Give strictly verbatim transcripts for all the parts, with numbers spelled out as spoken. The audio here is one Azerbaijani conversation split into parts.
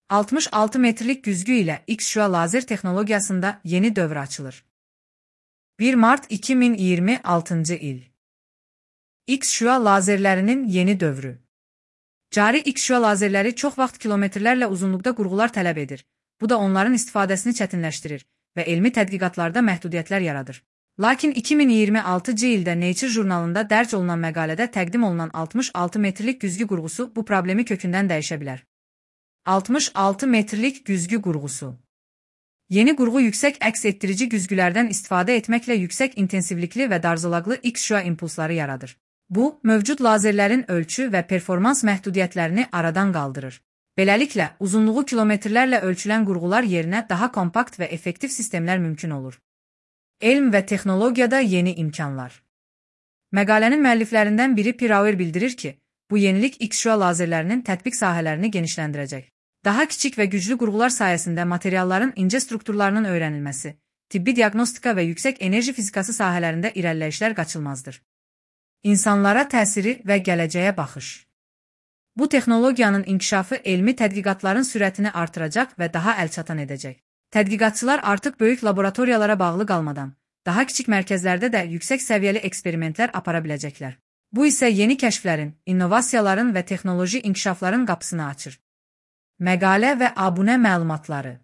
altmış altı metrlik güzgü ile X-Shua lazer texnologiyasında yeni dövr açılır. bir Mart iki min iyirmi altıncı il. X-Shua lazerlərinin yeni dövrü. Cari X-Shua lazerləri çox vaxt kilometrlərlə uzunluqda qurğular tələb edir. Bu da onların istifadəsini çətinləşdirir və elmi tədqiqatlarda məhdudiyyətlər yaradır. Lakin iki min iyirmi altıncı ildə Nature jurnalında dərc olunan məqalədə təqdim olunan altmış altı metrlik güzgü qurğusu bu problemi kökündən dəyişə bilər. altmış altı metrlik güzgü qurğusu. Yeni qurğu yüksək əks etdirici güzgülərdən istifadə etməklə yüksək intensivlikli və darzolaqlı X-Shua impulsları yaradır. Bu, mövcud lazerlərin ölçü və performans məhdudiyyətlərini aradan qaldırır. Beləliklə, uzunluğu kilometrlərlə ölçülən qurğular yerinə daha kompakt və effektiv sistemlər mümkün olur. Elm və texnologiyada yeni imkanlar. Məqalənin müəlliflərindən biri Pirauer bildirir ki, bu yenilik X-Shua lazerlərinin tətbiq sahələrini genişləndirəcək. Daha kiçik və güclü qurğular sayəsində materialların incə strukturlarının öyrənilməsi, tibbi diaqnostika və yüksək enerji fizikası sahələrində irəliləyişlər qaçılmazdır. İnsanlara təsiri və gələcəyə baxış. Bu texnologiyanın inkişafı elmi tədqiqatların sürətini artıracaq və daha əlçatan edəcək. Tədqiqatçılar artıq böyük laboratoriyalara bağlı qalmadan, daha kiçik mərkəzlərdə də yüksək səviyyəli eksperimentlər apara biləcəklər. Bu isə yeni kəşflərin, innovasiyaların və texnoloji inkişafların qapısını açır. Məqalə və abunə məlumatları.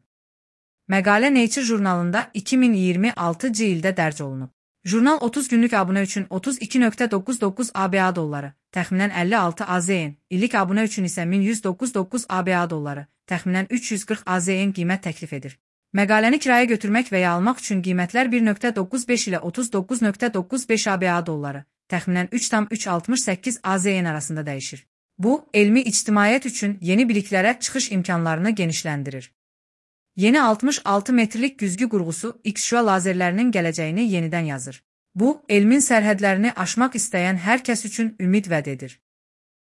Məqalə Nature jurnalında iki min iyirmi altıncı ildə dərc olunub. Jurnal otuz günlük abunə üçün otuz iki nöqtə doqquz doqquz A B A dolları, təxminən əlli altı A Z N, illik abunə üçün isə min yüz doqquz doqquz A B A dolları, təxminən üç yüz qırx A Z N qiymət təklif edir. Məqaləni kiraya götürmək və ya almaq üçün qiymətlər bir nöqtə doqquz beş ilə otuz doqquz nöqtə doqquz beş A B A dolları, təxminən üç nöqtə üç altmış səkkiz A Z N arasında dəyişir. Bu, elmi ictimaiyyət üçün yeni biliklərə çıxış imkanlarını genişləndirir. Yeni altmış altı metrlik güzgü qurğusu X-Shua lazerlərinin gələcəyini yenidən yazır. Bu, elmin sərhədlərini aşmaq istəyən hər kəs üçün ümid vəd edir.